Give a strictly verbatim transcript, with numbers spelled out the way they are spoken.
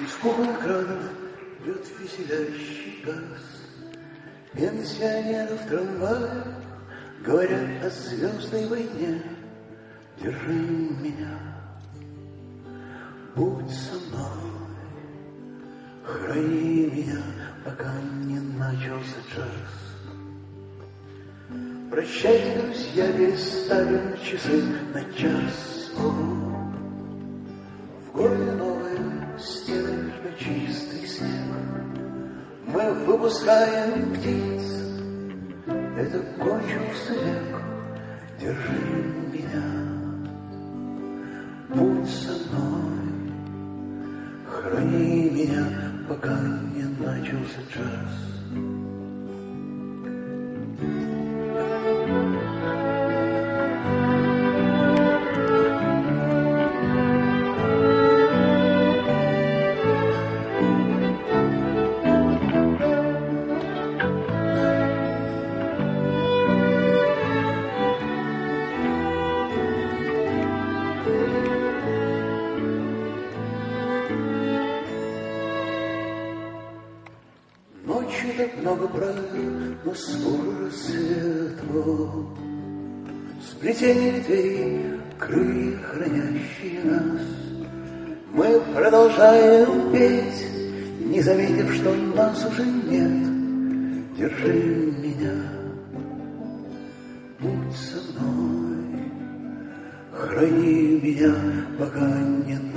Из куба экранов бьет веселящий газ. Пенсионеры в трамвае говорят о звездной войне. Держи меня, будь со мной, храни меня, пока не начался час. Прощайте, друзья, переставим часы на час. О, в городе новые стены, чистый снег. Мы выпускаем птиц, это кончился век. Держи меня, будь со мной, храни меня, пока не начался час. Ночью так много правил, но скоро рассвет. Сплетение ветвей, крылья, хранящие нас. Мы продолжаем петь, не заметив, что нас уже нет. Держи меня, будь со мной, храни меня, пока не